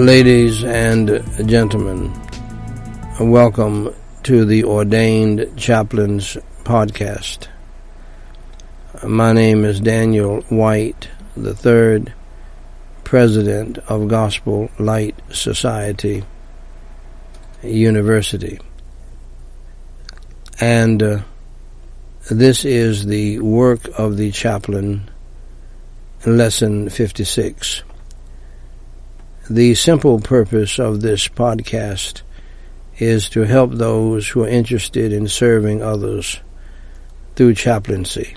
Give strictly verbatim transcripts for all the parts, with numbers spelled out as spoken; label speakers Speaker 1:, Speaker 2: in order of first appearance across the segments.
Speaker 1: Ladies and gentlemen, welcome to the Ordained Chaplains podcast. My name is Daniel White the third, President of Gospel Light Society University. And uh, this is the work of the chaplain, lesson fifty-six. The simple purpose of this podcast is to help those who are interested in serving others through chaplaincy,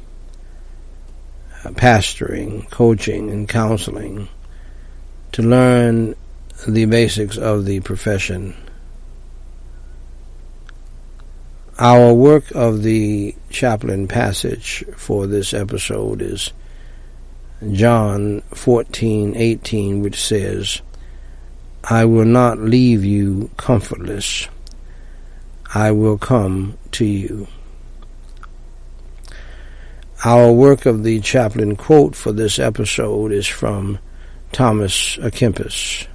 Speaker 1: pastoring, coaching, and counseling, to learn the basics of the profession. Our work of the chaplain passage for this episode is John fourteen eighteen, which says, "I will not leave you comfortless. I will come to you." Our work of the chaplain quote for this episode is from Thomas à Kempis.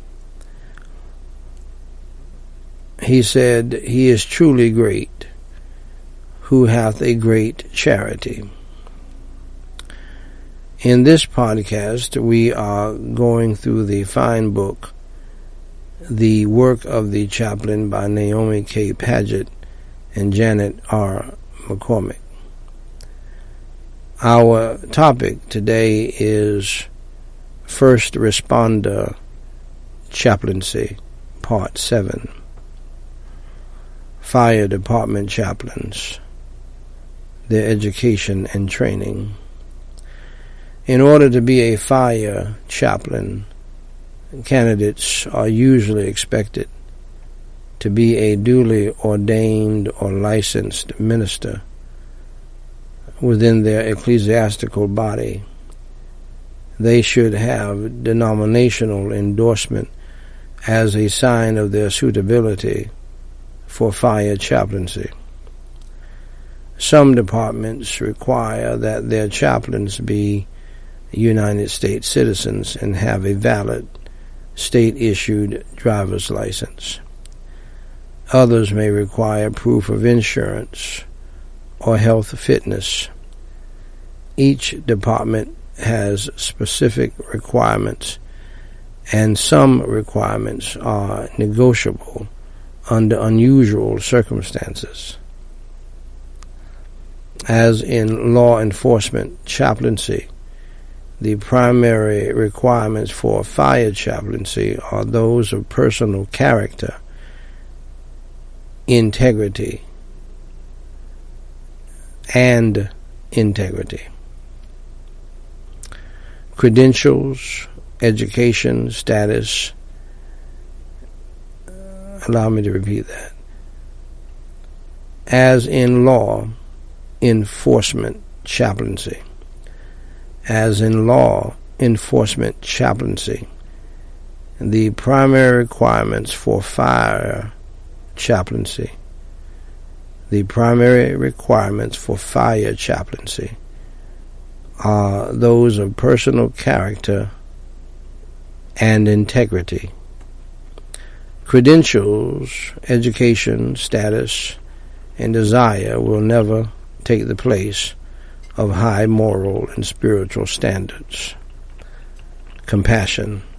Speaker 1: He said, "He is truly great, who hath a great charity." In this podcast, we are going through the fine book, The Work of the Chaplain by Naomi K. Paget and Janet R. McCormick. Our topic today is First Responder Chaplaincy, Part seven. Fire Department Chaplains, their education and training. In order to be a fire chaplain, candidates are usually expected to be a duly ordained or licensed minister within their ecclesiastical body. They should have denominational endorsement as a sign of their suitability for fire chaplaincy. Some departments require that their chaplains be United States citizens and have a valid state-issued driver's license. Others may require proof of insurance or health fitness. Each department has specific requirements, and some requirements are negotiable under unusual circumstances. As in law enforcement chaplaincy, the primary requirements for fire chaplaincy are those of personal character, integrity, and integrity. Credentials, education, status. Allow me to repeat that. As in law enforcement chaplaincy. As in law enforcement chaplaincy, the primary requirements for fire chaplaincy, the primary requirements for fire chaplaincy are those of personal character and integrity. Credentials, education, status, and desire will never take the place of high moral and spiritual standards, compassion,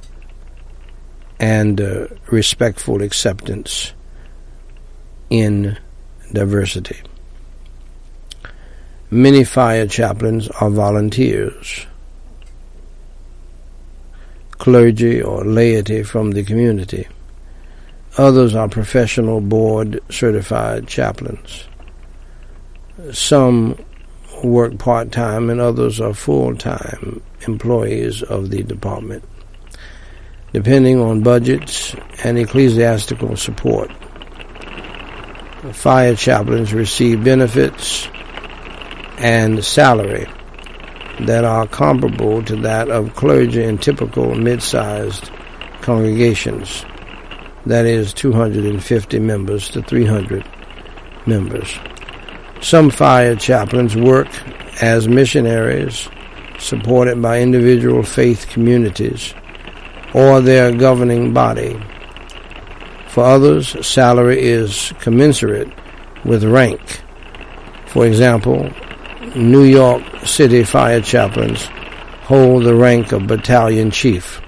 Speaker 1: and uh, respectful acceptance in diversity. Many fire chaplains are volunteers, clergy or laity from the community. Others are professional board-certified chaplains. Some work part-time and others are full-time employees of the department, depending on budgets and ecclesiastical support. Fire chaplains receive benefits and salary that are comparable to that of clergy in typical mid-sized congregations, that is two hundred fifty members to three hundred members. Some fire chaplains work as missionaries, supported by individual faith communities or their governing body. For others, salary is commensurate with rank. For example, New York City fire chaplains hold the rank of battalion chief.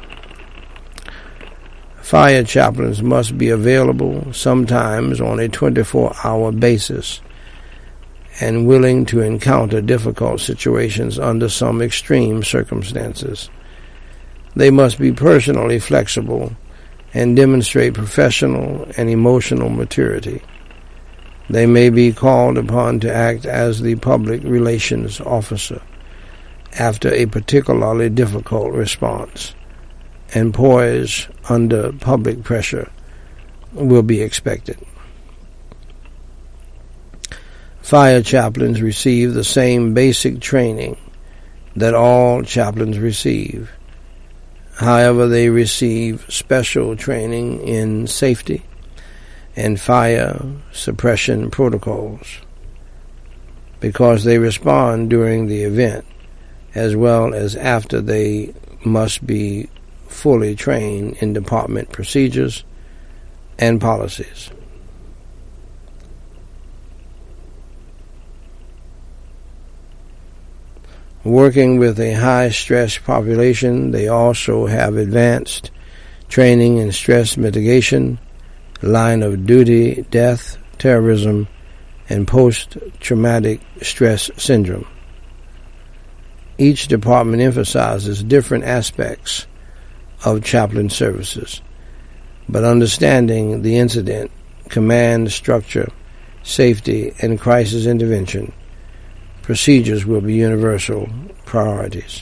Speaker 1: Fire chaplains must be available sometimes on a twenty-four hour basis and willing to encounter difficult situations under some extreme circumstances. They must be personally flexible and demonstrate professional and emotional maturity. They may be called upon to act as the public relations officer after a particularly difficult response, and poise under public pressure will be expected. Fire chaplains receive the same basic training that all chaplains receive. However, they receive special training in safety and fire suppression protocols because they respond during the event as well as after. They must be fully trained in department procedures and policies. Working with a high-stress population, they also have advanced training in stress mitigation, line of duty, death, terrorism, and post-traumatic stress syndrome. Each department emphasizes different aspects of chaplain services, but understanding the incident, command structure, safety, and crisis intervention procedures will be universal priorities.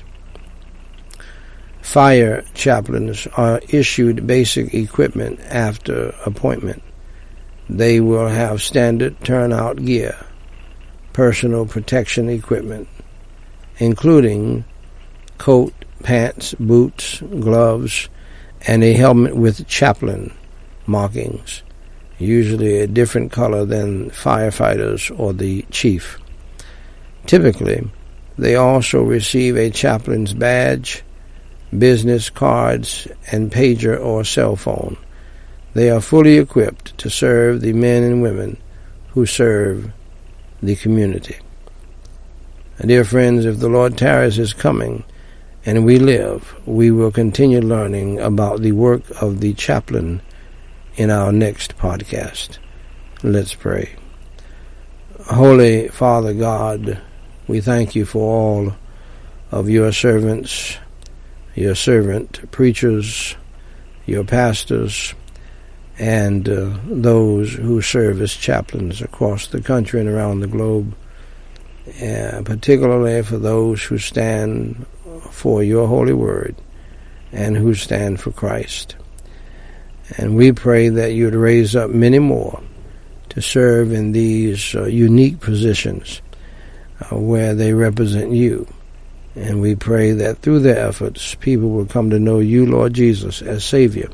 Speaker 1: Fire chaplains are issued basic equipment after appointment. They will have standard turnout gear, personal protection equipment, including coat, pants, boots, gloves, and a helmet with chaplain markings, usually a different color than firefighters or the chief. Typically, they also receive a chaplain's badge, business cards, and pager or cell phone. They are fully equipped to serve the men and women who serve the community. Dear friends, if the Lord tarries his coming and we live, we will continue learning about the work of the chaplain in our next podcast. Let's pray. Holy Father God, we thank you for all of your servants, your servant preachers, your pastors, and uh, those who serve as chaplains across the country and around the globe, uh, particularly for those who stand for your holy word and who stand for Christ. And we pray that you'd raise up many more to serve in these uh, unique positions uh, where they represent you. And we pray that through their efforts, people will come to know you, Lord Jesus, as Savior,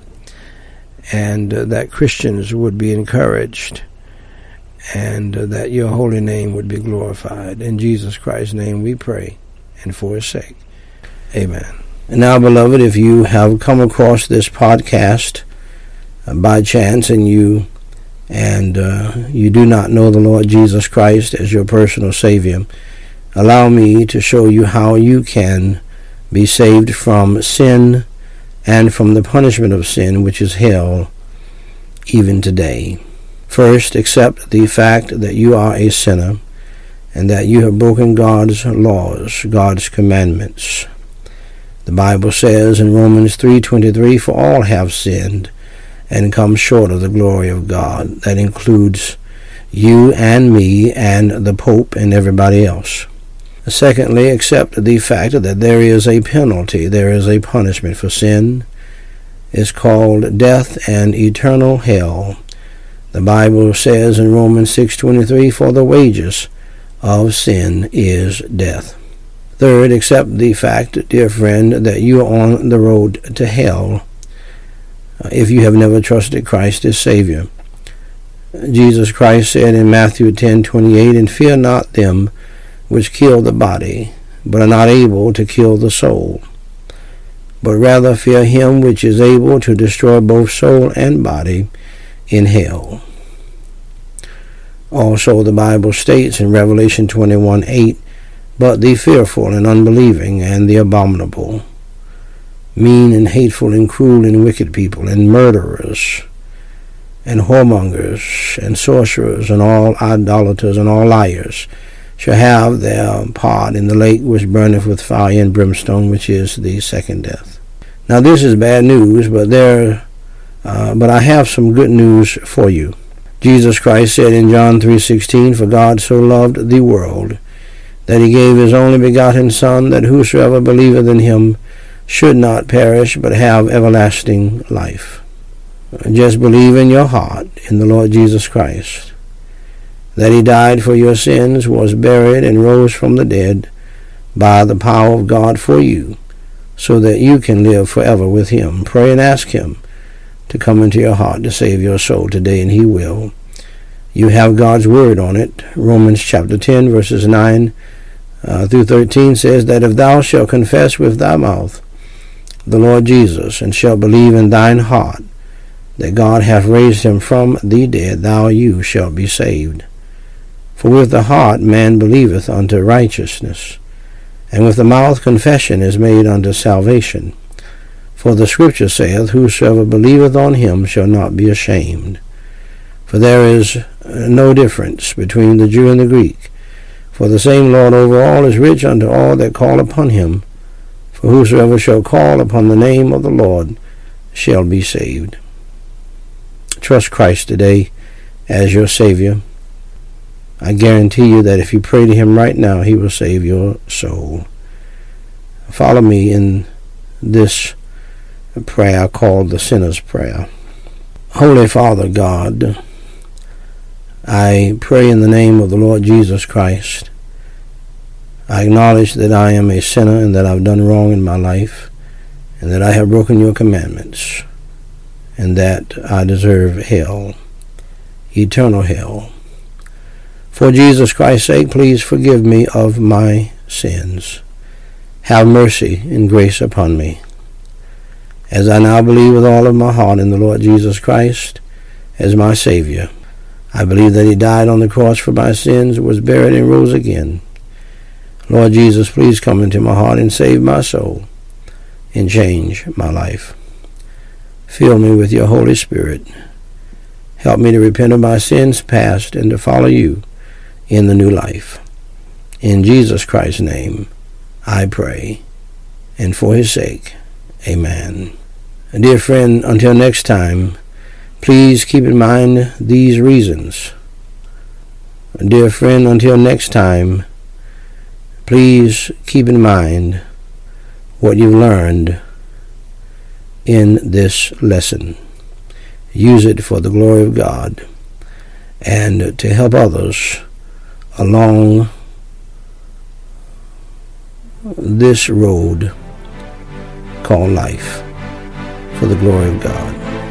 Speaker 1: and uh, that Christians would be encouraged, and uh, that your holy name would be glorified. In Jesus Christ's name we pray, and for his sake. Amen. And now, beloved, if you have come across this podcast uh, by chance and you and uh, you do not know the Lord Jesus Christ as your personal Savior, allow me to show you how you can be saved from sin and from the punishment of sin, which is hell, even today. First, accept the fact that you are a sinner and that you have broken God's laws, God's commandments. The Bible says in Romans three twenty-three, "For all have sinned and come short of the glory of God." That includes you and me and the Pope and everybody else. Secondly, accept the fact that there is a penalty, there is a punishment for sin. It's called death and eternal hell. The Bible says in Romans six twenty-three, "For the wages of sin is death." Third, accept the fact, dear friend, that you are on the road to hell if you have never trusted Christ as Savior. Jesus Christ said in Matthew ten twenty-eight, "And fear not them which kill the body, but are not able to kill the soul." but rather fear him which is able to destroy both soul and body in hell. Also the Bible states in Revelation twenty-one eight, but the fearful and unbelieving and the abominable, mean and hateful and cruel and wicked people, and murderers, and whoremongers, and sorcerers, and all idolaters, and all liars, shall have their part in the lake which burneth with fire and brimstone, which is the second death. Now this is bad news, but there, uh, but I have some good news for you. Jesus Christ said in John three sixteen, for God so loved the world, that he gave his only begotten Son, that whosoever believeth in him should not perish, but have everlasting life. Just believe in your heart in the Lord Jesus Christ, that he died for your sins, was buried, and rose from the dead by the power of God for you, so that you can live forever with him. Pray and ask him to come into your heart to save your soul today, and he will. You have God's word on it. Romans chapter ten, verses nine uh, through thirteen says that if thou shalt confess with thy mouth the Lord Jesus, and shalt believe in thine heart that God hath raised him from the dead, thou you shalt be saved. For with the heart man believeth unto righteousness, and with the mouth confession is made unto salvation. For the Scripture saith, whosoever believeth on him shall not be ashamed. For there is no difference between the Jew and the Greek, for the same Lord over all is rich unto all that call upon him. For whosoever shall call upon the name of the Lord shall be saved. Trust Christ today as your Savior. I guarantee you that if you pray to him right now, he will save your soul. Follow me in this prayer called the Sinner's Prayer. Holy Father God, I pray in the name of the Lord Jesus Christ. I acknowledge that I am a sinner and that I've done wrong in my life, and that I have broken your commandments, and that I deserve hell, eternal hell. For Jesus Christ's sake, please forgive me of my sins. Have mercy and grace upon me. As I now believe with all of my heart in the Lord Jesus Christ as my Savior, I believe that he died on the cross for my sins, was buried, and rose again. Lord Jesus, please come into my heart and save my soul and change my life. Fill me with your Holy Spirit. Help me to repent of my sins past and to follow you in the new life. In Jesus Christ's name, I pray, and for his sake, amen. Dear friend, until next time, please keep in mind these reasons. Dear friend, until next time, please keep in mind what you've learned in this lesson. Use it for the glory of God and to help others along this road called life for the glory of God.